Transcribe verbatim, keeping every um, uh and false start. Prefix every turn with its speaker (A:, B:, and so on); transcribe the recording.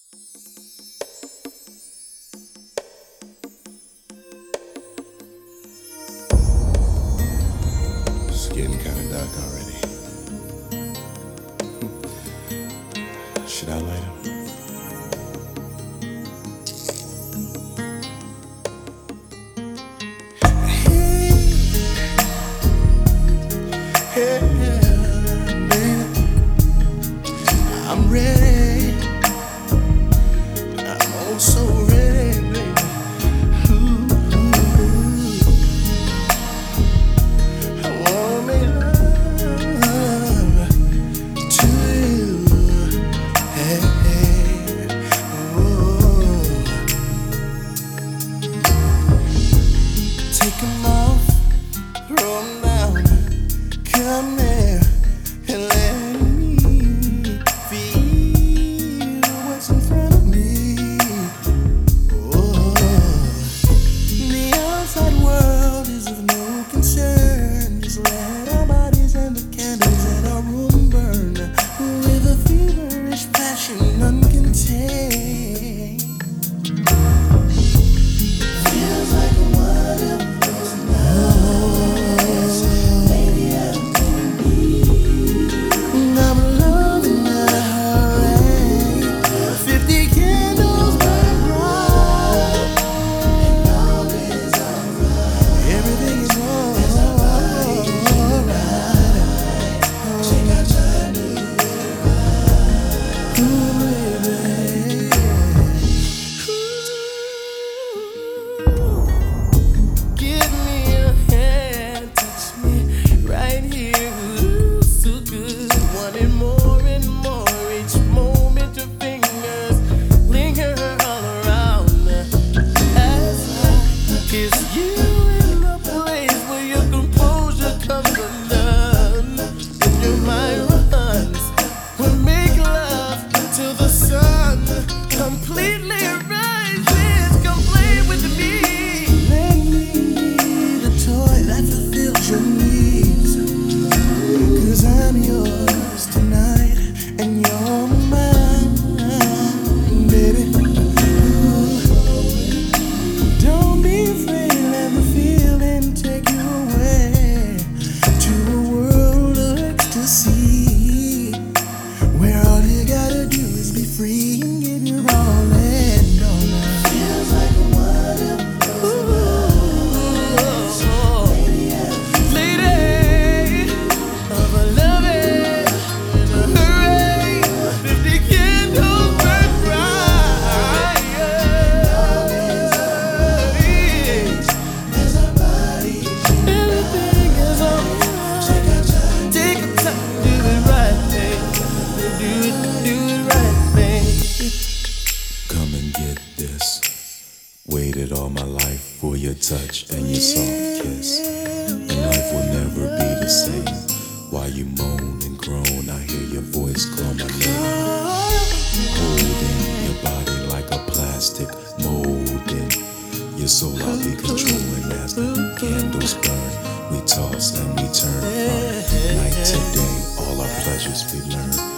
A: It's getting kind of dark already. Should I light him? Hey, baby, I'm ready. I'm oh so ready, baby. Ooh, I wanna make love to you. Hey, hey, oh. Take 'em off, throw 'em down. Come here and let me feel what's in front of me. Oh, the outside world is of no concern. Just let our bodies and the candles in our room burn with a feverish passion uncontained. Feels like a wonderful night. Maybe I'm I'm loving the rain. Fifty candles burn bright, and all is alright. Everything is alright. Take our time to get it right. Ooh, baby. Ooh. Give me your hand, touch me right here. Ooh, so good. Wanting more and more each moment. Your fingers linger all around as I kiss you in the place where your composure comes undone and your mind runs. We make love till the sun completely rises. Come play with me. Let me be the toy that fulfills your needs. 'Cause I'm yours tonight and you're mine, baby. Ooh. Don't be afraid, let the feeling take you away to a world of ecstasy, where all you gotta do is be free and give your all and all night. Feels like a wonderful lady of a loving hooray. Fifty candles burn bright. As our bodies everything is alright. Take our time, take our time, do it right, babe. Do it, do it right, babe. Come and get this. Waited all my life for your touch and your soft kiss. And life will never be the same. While you moan and groan, I hear your voice call my name. Holding your body like a plastic molding. Your soul I'll be controlling as the candles burn. We toss and we turn from night to day. All our pleasures we learn.